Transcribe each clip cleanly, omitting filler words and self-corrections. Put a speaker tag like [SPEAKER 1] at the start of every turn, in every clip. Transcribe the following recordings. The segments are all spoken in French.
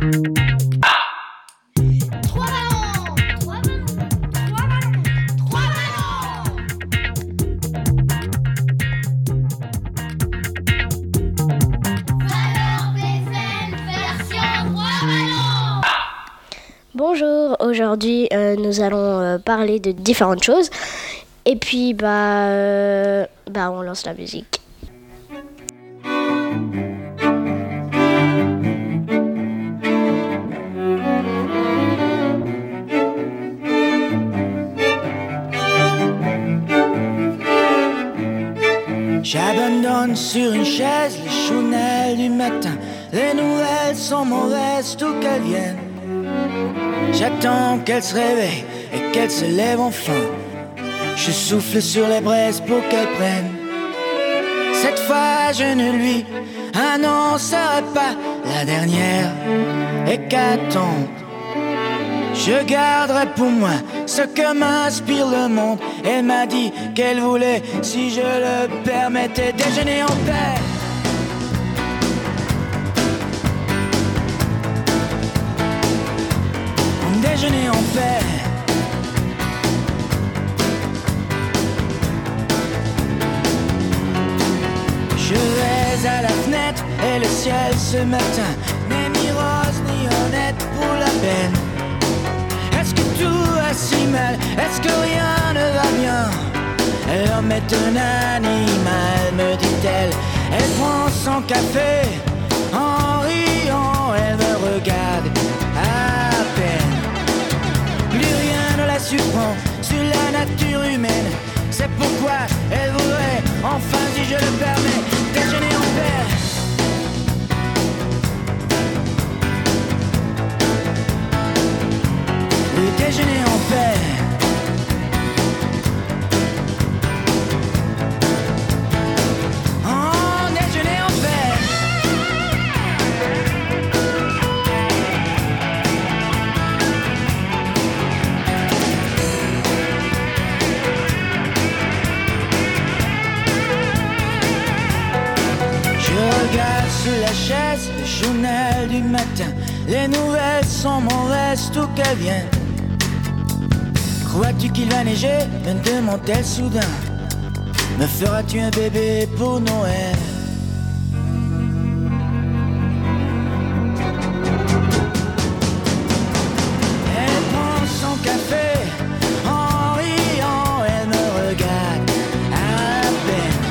[SPEAKER 1] Trois ballons, trois ballons, trois ballons, trois ballons. Valeur BFM version trois ballons.
[SPEAKER 2] Bonjour, aujourd'hui nous allons parler de différentes choses et puis on lance la musique.
[SPEAKER 3] J'abandonne sur une chaise les chounelles du matin. Les nouvelles sont mauvaises, d'où qu'elles viennent. J'attends qu'elle se réveille et qu'elle se lève enfin. Je souffle sur les braises pour qu'elle prenne. Cette fois je ne lui annoncerai pas la dernière hécatombe. Je garderai pour moi ce que m'inspire le monde. Elle m'a dit qu'elle voulait, si je le permettais, déjeuner en paix. Déjeuner en paix. Je vais à la fenêtre et le ciel ce matin n'est ni rose ni honnête pour la peine. Est-ce que tout va si mal? Est-ce que rien ne va bien? L'homme est un animal, me dit-elle. Elle prend son café en riant, elle me regarde à peine. Plus rien ne la surprend sur la nature humaine. C'est pourquoi elle voudrait, enfin si je le permets, déjeuner en paix. Oui, déjeuner en paix. Oh, déjeuner en paix. Je regarde sous la chaise le journal du matin. Les nouvelles sont mauvaises, d'où qu'elles viennent. Crois-tu qu'il va neiger? Me demande-t-elle soudain. Me feras-tu un bébé pour Noël? Elle prend son café en riant, elle me regarde à peine.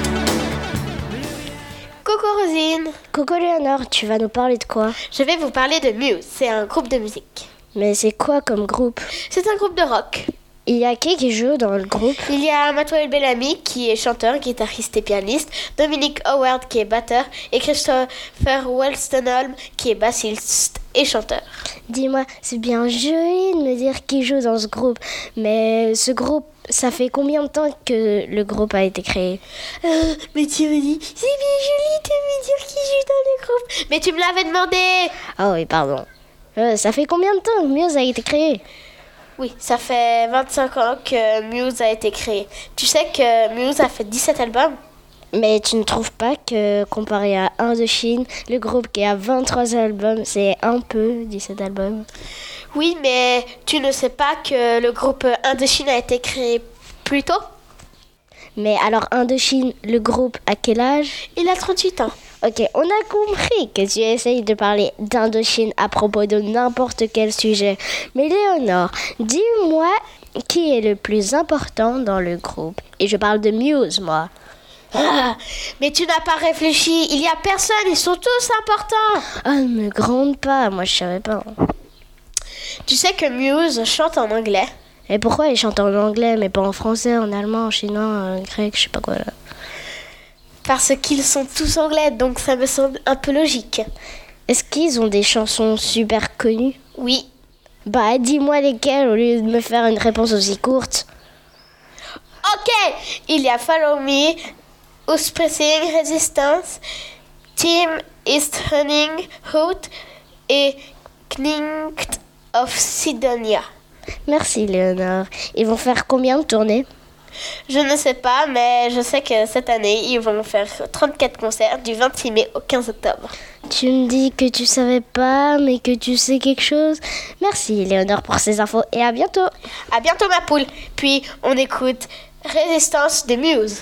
[SPEAKER 4] Coucou Rosine,
[SPEAKER 2] Coucou Léonore, tu vas nous parler de quoi?
[SPEAKER 4] je vais vous parler de Muse, c'est un groupe de musique.
[SPEAKER 2] Mais c'est quoi comme groupe?
[SPEAKER 4] C'est un groupe de rock.
[SPEAKER 2] Il y a qui joue dans le groupe?
[SPEAKER 4] Il y a Matthieu Bellamy qui est chanteur, guitariste et pianiste, Dominic Howard qui est batteur et Christopher Wolstenholme qui est bassiste et chanteur.
[SPEAKER 2] Dis-moi, c'est bien joli de me dire qui joue dans ce groupe, mais ce groupe, ça fait combien de temps que le groupe a été créé?
[SPEAKER 4] Mais tu me dis, c'est bien joli de me dire qui joue dans le groupe. Mais tu me l'avais demandé.
[SPEAKER 2] Ah oui, pardon. Ça fait combien de temps que Muse a été créé?
[SPEAKER 4] Oui, ça fait 25 ans que Muse a été créé. Tu sais que Muse a fait 17 albums?
[SPEAKER 2] Mais tu ne trouves pas que, comparé à Indochine, le groupe qui a 23 albums, c'est un peu 17 albums?
[SPEAKER 4] Oui, mais tu ne sais pas que le groupe Indochine a été créé plus tôt?
[SPEAKER 2] Mais alors Indochine, le groupe, à quel âge?
[SPEAKER 4] Il a 38 ans.
[SPEAKER 2] Ok, on a compris que tu essayes de parler d'Indochine à propos de n'importe quel sujet. Mais Léonore, dis-moi qui est le plus important dans le groupe. Et je parle de Muse, moi.
[SPEAKER 4] Ah, mais tu n'as pas réfléchi. Il y a personne, ils sont tous importants.
[SPEAKER 2] Ah, ne me gronde pas, moi je savais pas.
[SPEAKER 4] Tu sais que Muse chante en anglais?
[SPEAKER 2] Et pourquoi ils chantent en anglais, mais pas en français, en allemand, en chinois, en grec, je sais pas quoi là?
[SPEAKER 4] Parce qu'ils sont tous anglais, donc ça me semble un peu logique.
[SPEAKER 2] Est-ce qu'ils ont des chansons super connues?
[SPEAKER 4] Oui.
[SPEAKER 2] Bah, dis-moi lesquelles au lieu de me faire une réponse aussi courte.
[SPEAKER 4] Ok, il y a Follow Me, Uspressing Resistance, Team is Running Out et Knight of Sidonia.
[SPEAKER 2] Merci Léonore. Ils vont faire combien de tournées?
[SPEAKER 4] Je ne sais pas, mais je sais que cette année, ils vont faire 34 concerts du 26 mai au 15 octobre.
[SPEAKER 2] Tu me dis que tu savais pas, mais que tu sais quelque chose. Merci, Léonore, pour ces infos et à bientôt.
[SPEAKER 4] À bientôt, ma poule. Puis, on écoute Résistance des Muses.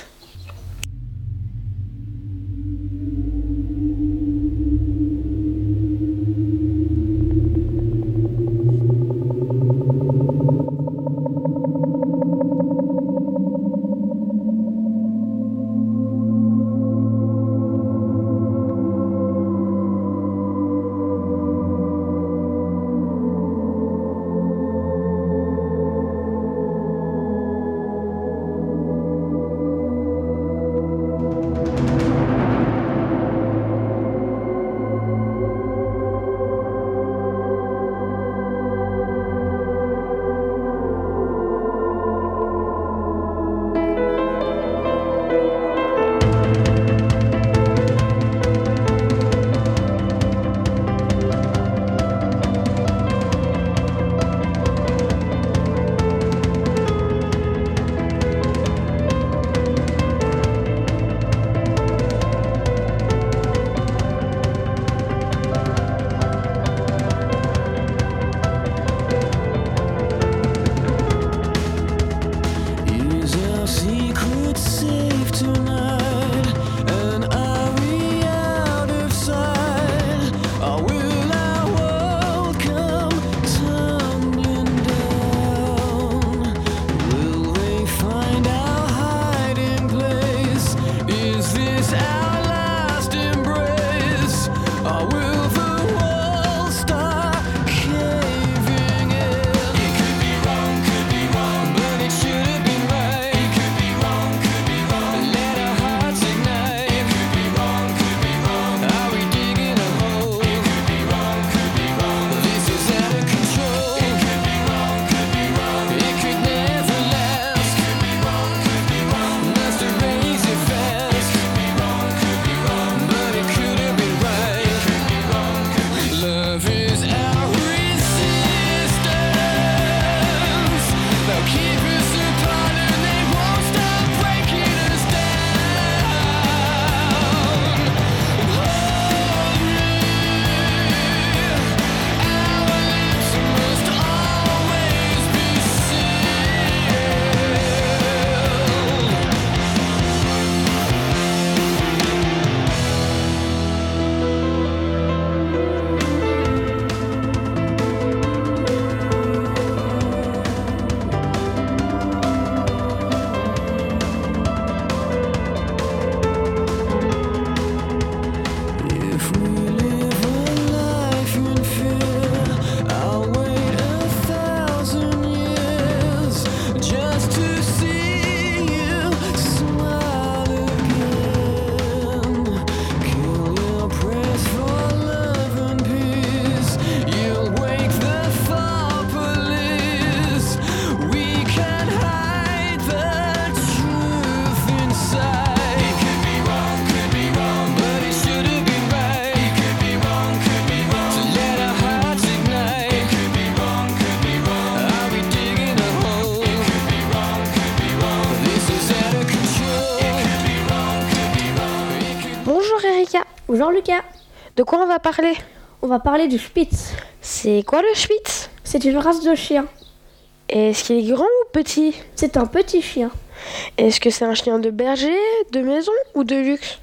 [SPEAKER 5] Bonjour Lucas.
[SPEAKER 6] De quoi on va parler?
[SPEAKER 5] On va parler du Spitz.
[SPEAKER 6] C'est quoi le Spitz?
[SPEAKER 5] C'est une race de chien.
[SPEAKER 6] Est-ce qu'il est grand ou petit?
[SPEAKER 5] C'est un petit chien.
[SPEAKER 6] Est-ce que c'est un chien de berger, de maison ou de luxe?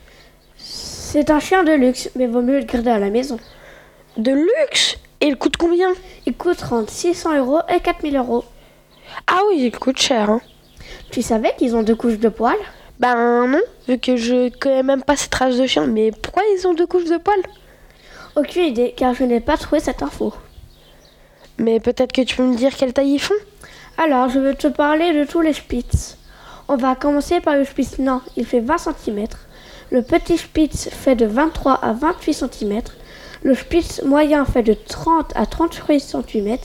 [SPEAKER 5] C'est un chien de luxe, mais vaut mieux le garder à la maison.
[SPEAKER 6] De luxe? Et il coûte combien?
[SPEAKER 5] Il coûte entre 600 € et 4000 €.
[SPEAKER 6] Ah oui, il coûte cher, hein.
[SPEAKER 5] Tu savais qu'ils ont 2 couches de poils?
[SPEAKER 6] Ben non, vu que je connais même pas cette race de chien. Mais pourquoi ils ont 2 couches de poils?
[SPEAKER 5] Aucune idée, car je n'ai pas trouvé cette info.
[SPEAKER 6] Mais peut-être que tu peux me dire quelle taille ils font?
[SPEAKER 5] Alors, je vais te parler de tous les Spitz. On va commencer par le Spitz nain, il fait 20 cm. Le petit Spitz fait de 23 à 28 cm. Le Spitz moyen fait de 30 à 38 cm.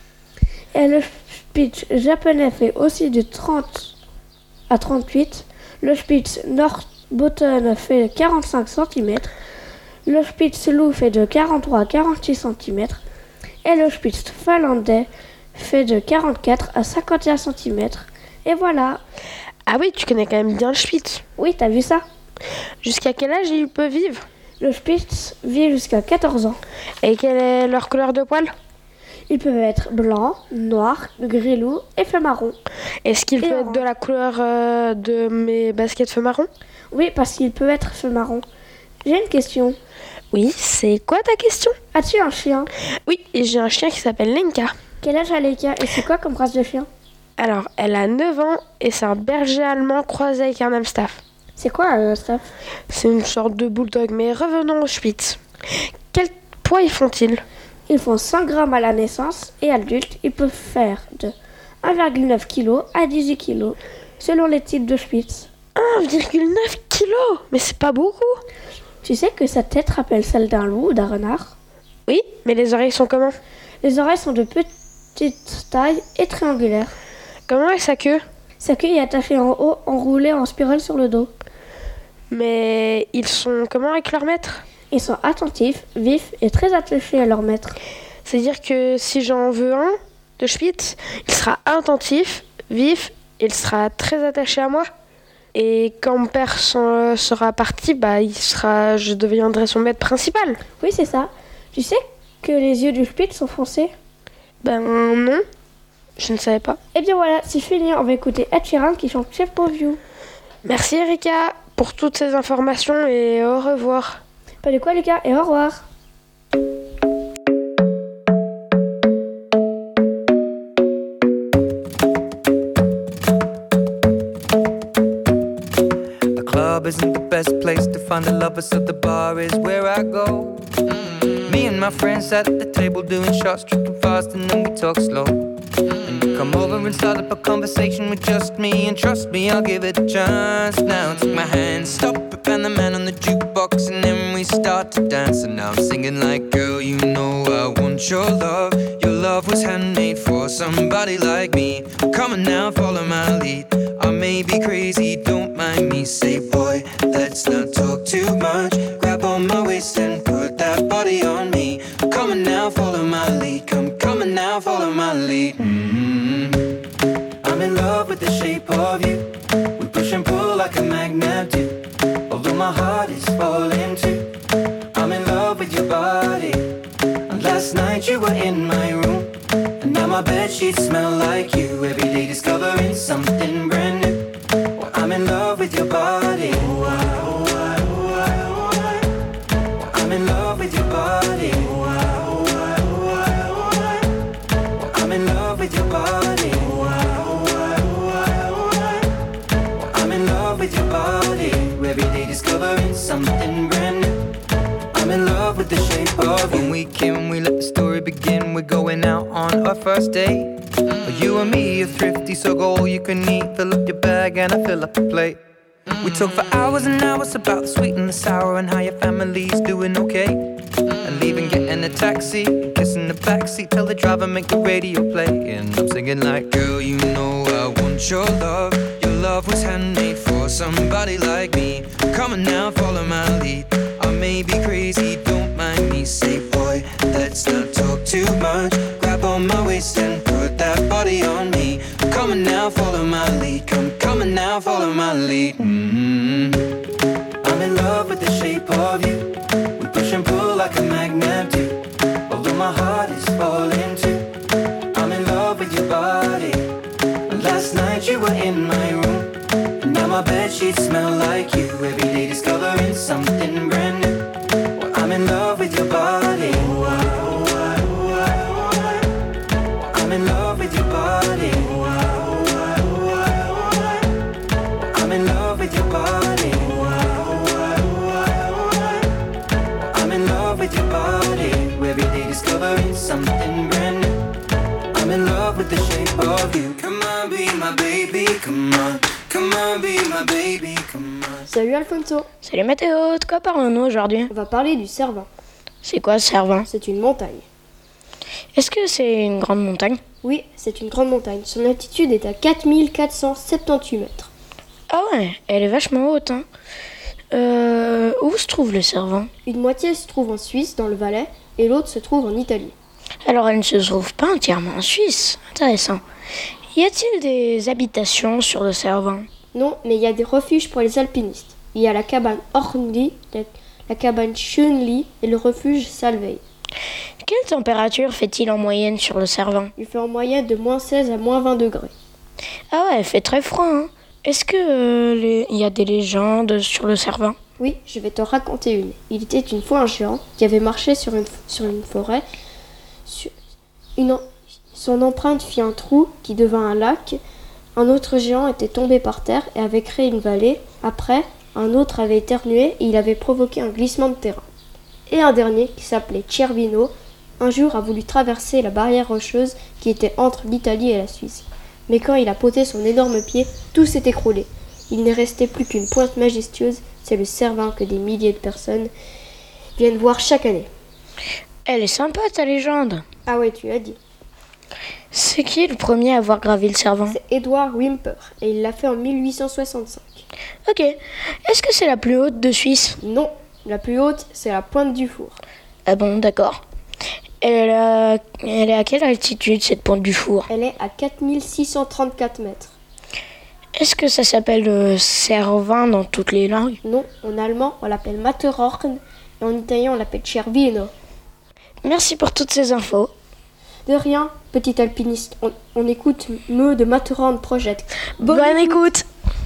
[SPEAKER 5] Et le Spitz japonais fait aussi de 30 à 38. Le Spitz Northbottom fait 45 cm. Le Spitz loup fait de 43 à 46 cm. Et le Spitz finlandais fait de 44 à 51 cm. Et voilà.
[SPEAKER 6] Ah oui, tu connais quand même bien le Spitz.
[SPEAKER 5] Oui, t'as vu ça?
[SPEAKER 6] Jusqu'à quel âge il peut vivre?
[SPEAKER 5] Le Spitz vit jusqu'à 14 ans.
[SPEAKER 6] Et quelle est leur couleur de poil?
[SPEAKER 5] Ils peuvent être blancs, noirs, gris-loup et feu marron.
[SPEAKER 6] Est-ce qu'il
[SPEAKER 5] Et
[SPEAKER 6] peut être
[SPEAKER 5] orange.
[SPEAKER 6] de la couleur de mes baskets feu marron?
[SPEAKER 5] Oui, parce qu'il peut être feu marron. J'ai une question.
[SPEAKER 6] Oui, c'est quoi ta question?
[SPEAKER 5] As-tu un chien?
[SPEAKER 6] Oui, et j'ai un chien qui s'appelle Lenka.
[SPEAKER 5] Quel âge a Leica et c'est quoi comme race de chien?
[SPEAKER 6] Alors, elle a 9 ans et c'est un berger allemand croisé avec un Amstaff.
[SPEAKER 5] C'est quoi un staff?
[SPEAKER 6] C'est une sorte de bulldog, mais revenons au Spitz. Quel poids y font-ils?
[SPEAKER 5] Ils font 100 grammes à la naissance et adultes, ils peuvent faire de 1,9 kg à 18 kg selon les types de Spitz.
[SPEAKER 6] 1,9 kg. Mais c'est pas beaucoup.
[SPEAKER 5] Tu sais que sa tête rappelle celle d'un loup ou d'un renard?
[SPEAKER 6] Oui, mais les oreilles sont comment?
[SPEAKER 5] Les oreilles sont de petite taille et triangulaires.
[SPEAKER 6] Comment est sa queue?
[SPEAKER 5] Sa queue est attachée en haut, enroulée en spirale sur le dos.
[SPEAKER 6] Mais ils sont comment avec leur maître?
[SPEAKER 5] Ils sont attentifs, vifs et très attachés à leur maître.
[SPEAKER 6] C'est-à-dire que si j'en veux un de Spitz, il sera attentif, vif, et il sera très attaché à moi. Et quand mon père sera parti, je deviendrai son maître principal.
[SPEAKER 5] Oui, c'est ça. Tu sais que les yeux du Spitz sont foncés?
[SPEAKER 6] Ben non, je ne savais pas.
[SPEAKER 5] Et bien voilà, c'est fini. On va écouter Ed Sheeran qui chante Shape of You.
[SPEAKER 6] Merci Erika pour toutes ces informations et au revoir.
[SPEAKER 5] Pas de quoi les gars et au revoir.
[SPEAKER 3] The club isn't the best place to find the lovers, so the bar is where I go. Me and my friends sat at the table doing shots, tripping fast, and then we talk slow. And you come over and start up a conversation with just me, and trust me, I'll give it a chance. Now take my hand, stop it, and the man on the jukebox, and then we start to dance. And now I'm singing like, girl, you know I want your love. Your love was handmade for somebody like me. Come on now, follow my lead. I may be crazy, don't mind me. Say, boy, let's not talk too much. Grab on my waist and put that body on me. Come on now, follow my lead. Come on now, follow my lead. I'm in love with the shape of you. We push and pull like a magnet do. Although my heart is falling too. I'm in love with your body. And last night you were in my room. And now my bedsheets smell like you. Every day discovering something brand new. Well, I'm in love with your body. I'm in love with your body. I'm in love with your body. I'm in love with your body. Every day discovering something brand new. I'm in love with the shape of you. When we came, we let the story begin. We're going out on our first date. You and me are thrifty, so go all you can eat. Fill up your bag and I fill up the plate. We talk for hours and hours about the sweet and the sour and how your family's doing okay. And leaving, getting a taxi, kissing the backseat, tell the driver make the radio play. And I'm singing like, girl, you know I want your love. Your love was handmade for somebody like me. Come on now, follow my lead. I may be crazy, don't mind me. Say, boy, let's not talk too much. Grab on my waist and put that body on me. Come on now, follow my lead. Come on now, follow my lead. I'm in love with the shape of you. We push and pull like a magnet do. Although my heart is falling too. I'm in love with your body. Last night you were in my room. And now my bedsheets smell like you. Every day discovering something brand new. Well, I'm in love with your body. I'm in love with your body. I'm in love with your body. I'm in love with your body. Every day discovering something brand new. I'm in love with the shape of you. Come on, be my baby, come on. Come on, be my baby, come on.
[SPEAKER 7] Salut Alfonso,
[SPEAKER 6] Salut Mathéo, de quoi parlons-nous aujourd'hui?
[SPEAKER 7] on va parler du Cervin.
[SPEAKER 6] C'est quoi Cervin?
[SPEAKER 7] C'est une montagne.
[SPEAKER 6] Est-ce que c'est une grande montagne?
[SPEAKER 7] Oui, c'est une grande montagne. Son altitude est à 4478 mètres.
[SPEAKER 6] Ah ouais, elle est vachement haute, hein. Où se trouve le Cervin?
[SPEAKER 7] Une moitié se trouve en Suisse, dans le Valais, et l'autre se trouve en Italie.
[SPEAKER 6] Alors elle ne se trouve pas entièrement en Suisse. Intéressant. Y a-t-il des habitations sur le Cervin?
[SPEAKER 7] Non, mais il y a des refuges pour les alpinistes. Il y a la cabane Hornby, la cabane Chun-Li et le refuge Salveille.
[SPEAKER 2] Quelle température fait-il en moyenne sur le Cervin?
[SPEAKER 7] Il fait en moyenne de moins 16 à moins 20 degrés.
[SPEAKER 2] Ah ouais, il fait très froid, hein. Est-ce que il y a des légendes sur le Cervin?
[SPEAKER 7] Oui, je vais t'en raconter une. Il était une fois un géant qui avait marché sur une forêt. Son empreinte fit un trou qui devint un lac. Un autre géant était tombé par terre et avait créé une vallée. Après, un autre avait éternué et il avait provoqué un glissement de terrain. Et un dernier, qui s'appelait Cervino, un jour a voulu traverser la barrière rocheuse qui était entre l'Italie et la Suisse. Mais quand il a posé son énorme pied, tout s'est écroulé. Il n'est resté plus qu'une pointe majestueuse, c'est le Cervin que des milliers de personnes viennent voir chaque année.
[SPEAKER 2] Elle est sympa ta légende.
[SPEAKER 7] Ah ouais, tu as dit.
[SPEAKER 2] C'est qui le premier à avoir gravi le Cervin?
[SPEAKER 7] C'est Edward Whymper et il l'a fait en 1865.
[SPEAKER 2] Ok. Est-ce que c'est la plus haute de Suisse?
[SPEAKER 7] Non, la plus haute, c'est la pointe du Four.
[SPEAKER 2] Ah bon, d'accord. Elle est à quelle altitude cette pointe du Four?
[SPEAKER 7] Elle est à 4634 mètres.
[SPEAKER 2] Est-ce que ça s'appelle Cervin dans toutes les langues?
[SPEAKER 7] Non, en allemand, on l'appelle Matterhorn et en italien, on l'appelle Cervino.
[SPEAKER 2] Merci pour toutes ces infos.
[SPEAKER 7] De rien, petit alpiniste. On écoute Me de Matterhorn Project.
[SPEAKER 2] Bonne écoute.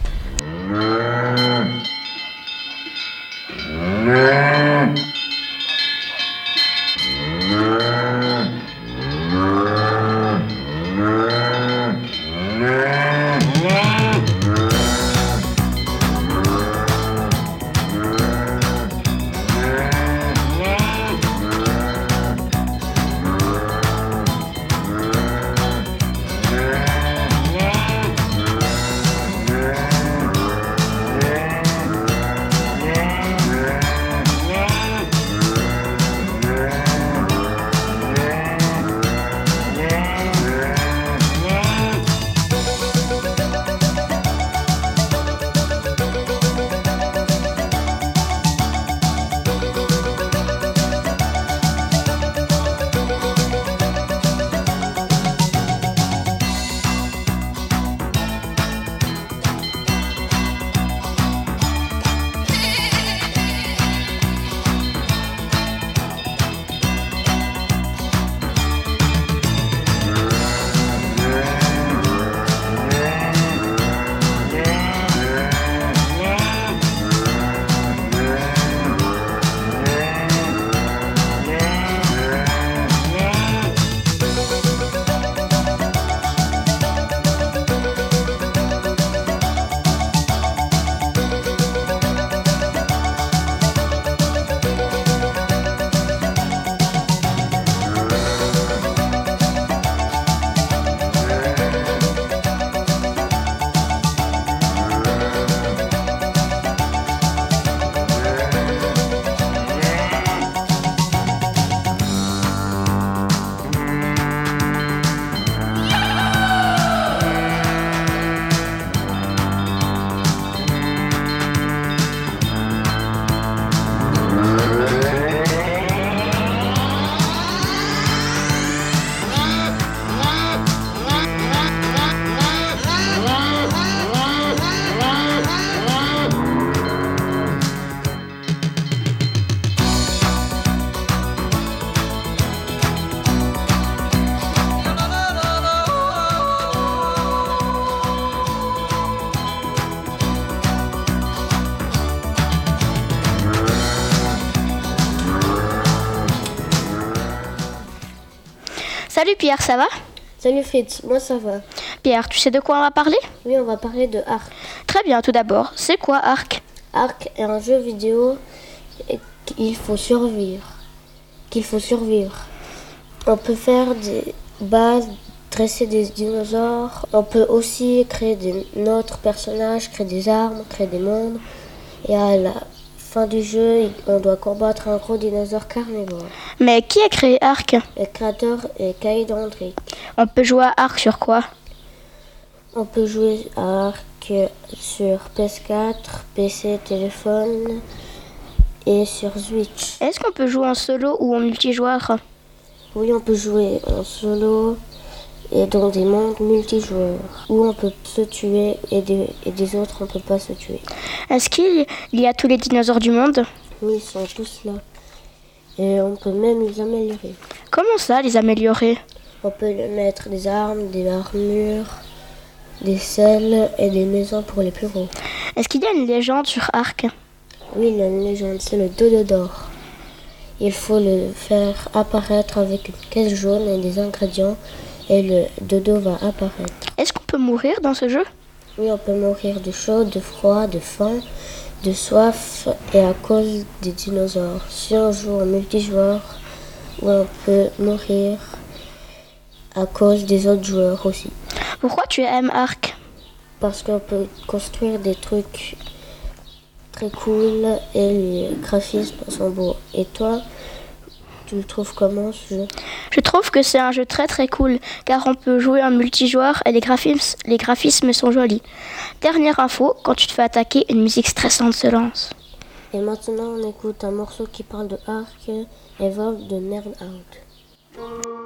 [SPEAKER 2] Salut Pierre, ça va?
[SPEAKER 7] Salut Fritz, moi ça va.
[SPEAKER 2] Pierre, tu sais de quoi on va parler?
[SPEAKER 7] Oui, on va parler de Ark.
[SPEAKER 2] Très bien, tout d'abord, c'est quoi Ark?
[SPEAKER 7] Ark est un jeu vidéo qu'il faut survivre. On peut faire des bases, dresser des dinosaures. On peut aussi créer notre personnage, créer des armes, créer des mondes. Et à la fin du jeu, on doit combattre un gros dinosaure carnivore.
[SPEAKER 2] Mais qui a créé Ark?
[SPEAKER 7] Le créateur est Kai Hendrik.
[SPEAKER 2] On peut jouer à Ark sur quoi?
[SPEAKER 7] On peut jouer à Ark sur PS4, PC, téléphone et sur Switch.
[SPEAKER 2] Est-ce qu'on peut jouer en solo ou en multijoueur?
[SPEAKER 7] Oui, on peut jouer en solo et dans des mondes multijoueurs où on peut se tuer et des autres on peut pas se tuer.
[SPEAKER 2] Est-ce qu'il y a tous les dinosaures du monde?
[SPEAKER 8] Oui, ils sont tous là. Et on peut même les améliorer.
[SPEAKER 2] Comment ça, les améliorer?
[SPEAKER 8] On peut lui mettre des armes, des armures, des selles et des maisons pour les plus gros.
[SPEAKER 2] Est-ce qu'il y a une légende sur Arc?
[SPEAKER 8] Oui, il y a une légende, c'est le dodo d'or. Il faut le faire apparaître avec une caisse jaune et des ingrédients et le dodo va apparaître.
[SPEAKER 2] Est-ce qu'on peut mourir dans ce jeu?
[SPEAKER 8] Oui, on peut mourir de chaud, de froid, de faim, de soif et à cause des dinosaures. Si on joue en multijoueur, on peut mourir à cause des autres joueurs aussi.
[SPEAKER 2] Pourquoi tu aimes Arc?
[SPEAKER 8] Parce qu'on peut construire des trucs très cool et les graphismes sont beaux. Et toi, tu le trouves comment ce jeu?
[SPEAKER 2] Je trouve que c'est un jeu très très cool car on peut jouer en multijoueur et les graphismes sont jolis. Dernière info, quand tu te fais attaquer, une musique stressante se lance.
[SPEAKER 8] Et maintenant on écoute un morceau qui parle de Arc Evolve de Nerd Out.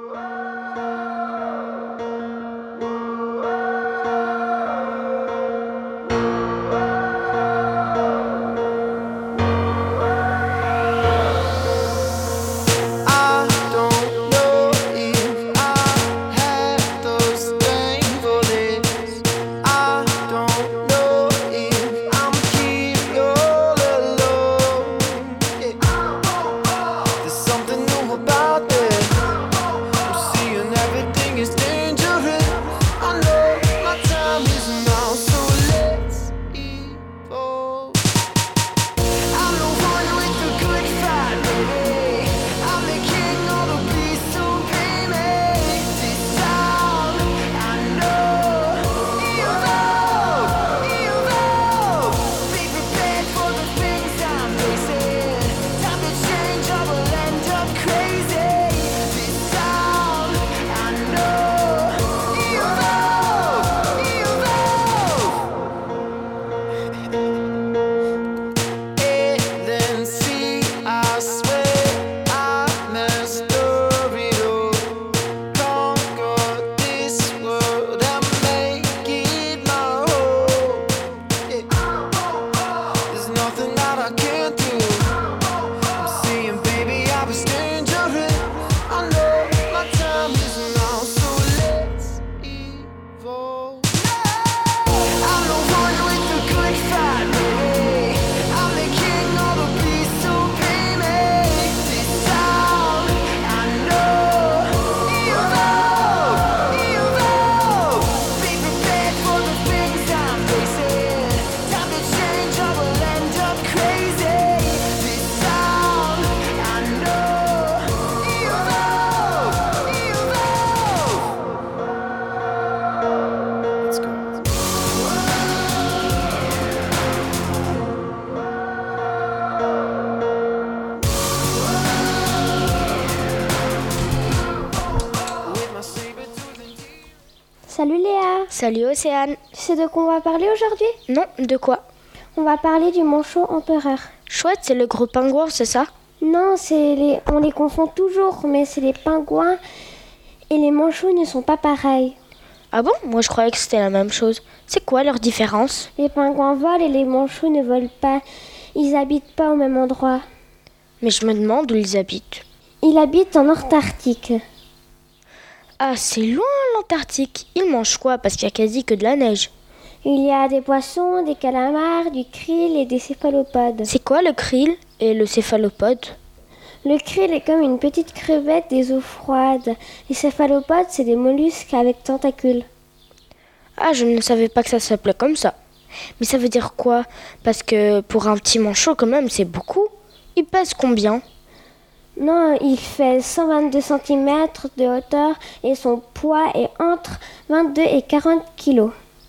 [SPEAKER 5] Salut Léa.
[SPEAKER 2] Salut Océane.
[SPEAKER 5] Tu sais de quoi on va parler aujourd'hui?
[SPEAKER 2] Non, de quoi?
[SPEAKER 5] On va parler du manchot empereur.
[SPEAKER 2] Chouette, c'est le gros pingouin, c'est ça?
[SPEAKER 5] Non, on les confond toujours, mais c'est les pingouins et les manchots ne sont pas pareils.
[SPEAKER 2] Ah bon? Moi je croyais que c'était la même chose. C'est quoi leur différence?
[SPEAKER 5] Les pingouins volent et les manchots ne volent pas. Ils habitent pas au même endroit.
[SPEAKER 2] Mais je me demande où ils habitent.
[SPEAKER 5] Ils habitent en Antarctique.
[SPEAKER 2] Ah, c'est loin l'Antarctique. Ils mangent quoi? Parce qu'il y a quasi que de la neige.
[SPEAKER 5] Il y a des poissons, des calamars, du krill et des céphalopodes.
[SPEAKER 2] C'est quoi le krill et le céphalopode?
[SPEAKER 5] Le krill est comme une petite crevette des eaux froides. Les céphalopodes, c'est des mollusques avec tentacules.
[SPEAKER 2] Ah, je ne savais pas que ça s'appelait comme ça. Mais ça veut dire quoi? Parce que pour un petit manchot, quand même, c'est beaucoup. Il pèse combien?
[SPEAKER 5] Non, il fait 122 cm de hauteur et son poids est entre 22 et 40 kg.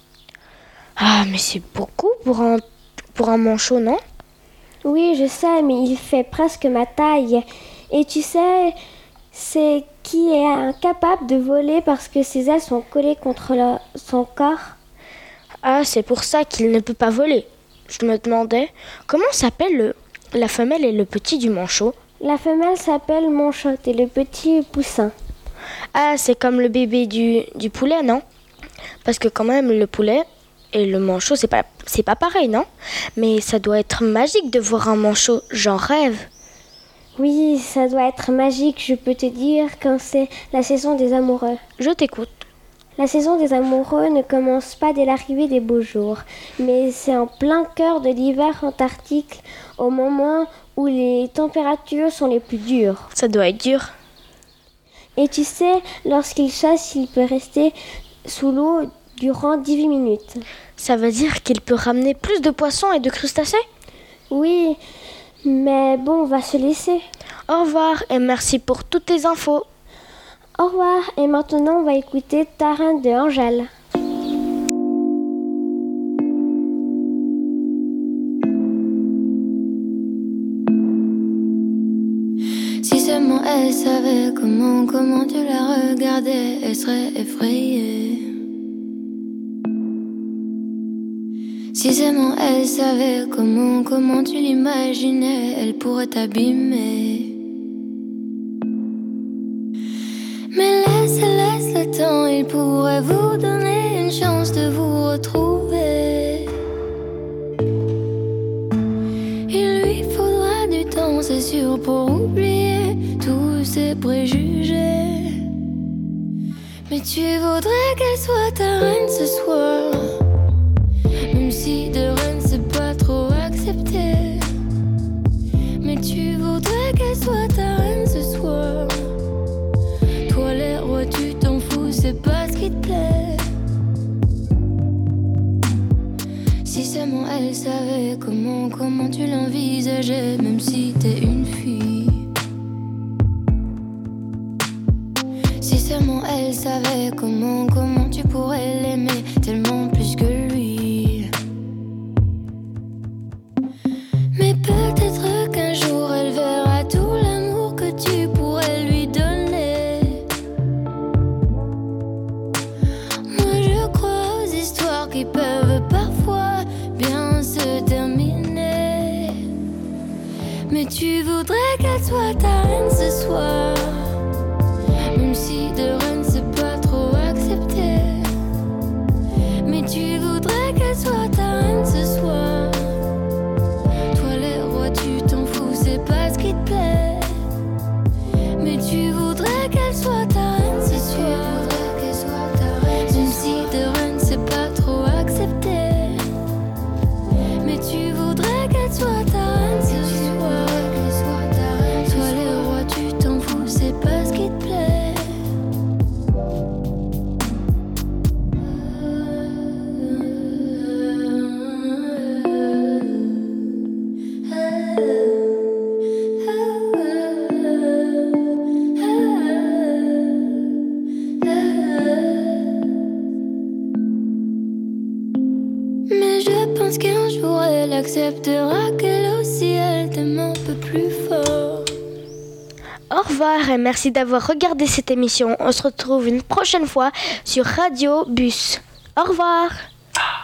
[SPEAKER 2] Ah, mais c'est beaucoup pour un manchot, non?
[SPEAKER 5] Oui, je sais, mais il fait presque ma taille. Et tu sais, c'est qui est incapable de voler parce que ses ailes sont collées contre son corps.
[SPEAKER 2] Ah, c'est pour ça qu'il ne peut pas voler. Je me demandais, comment s'appelle la femelle et le petit du manchot?
[SPEAKER 5] La femelle s'appelle manchotte et le petit poussin.
[SPEAKER 2] Ah, c'est comme le bébé du poulet, non? Parce que quand même, le poulet et le manchot, c'est pas C'est pas pareil, non? Mais ça doit être magique de voir un manchot, j'en rêve.
[SPEAKER 9] Oui, ça doit être magique, je peux te dire, quand c'est la saison des amoureux.
[SPEAKER 2] Je t'écoute.
[SPEAKER 9] La saison des amoureux ne commence pas dès l'arrivée des beaux jours, mais c'est en plein cœur de l'hiver antarctique, au moment où les températures sont les plus dures.
[SPEAKER 2] Ça doit être dur.
[SPEAKER 9] Et tu sais, lorsqu'il chasse, il peut rester sous l'eau durant 18 minutes.
[SPEAKER 2] Ça veut dire qu'il peut ramener plus de poissons et de crustacés?
[SPEAKER 9] Oui, mais bon, on va se laisser.
[SPEAKER 2] Au revoir et merci pour toutes tes infos.
[SPEAKER 9] Au revoir, et maintenant on va écouter Tarin de Angèle.
[SPEAKER 10] Si seulement elle savait comment tu la regardais, elle serait effrayée. Si seulement elle savait comment tu l'imaginais, elle pourrait t'abîmer. Mais laisse le temps, il pourrait vous donner une chance de vous retrouver. Il lui faudra du temps, c'est sûr, pour oublier tous ses préjugés. Mais tu voudrais qu'elle soit ta reine ce soir, même si de reine c'est pas trop accepté. Mais tu voudrais qu'elle soit ta reine ce soir. Toi les rois tu t'en fous, c'est pas ce qui te plaît. Si seulement elle savait comment tu l'envisageais, même si t'es une fille. Si seulement elle savait comment tu pourrais l'aimer tellement plus que lui. Mais peut-être qu'un jour elle verra tout l'amour que tu pourrais lui donner. Moi je crois aux histoires qui peuvent parfois bien se terminer. Mais tu voudrais qu'elle soit ta reine ce soir, même si de reine c'est pas trop accepté. Mais tu voudrais qu'elle soit ta reine ce soir. Toi les rois tu t'en fous, c'est pas ce qui te plaît. Mais tu voudrais qu'elle soit ta reine ce soir. Même si de reine c'est pas trop accepté. Mais tu voudrais qu'elle soit ta reine ce soir. Toi les rois tu t'en fous, c'est pas ce qui te plaît. Mais je pense qu'un jour elle acceptera qu'elle aussi elle t'aime un peu plus fort.
[SPEAKER 2] Au revoir et merci d'avoir regardé cette émission. On se retrouve une prochaine fois sur Radio Bus. Au revoir.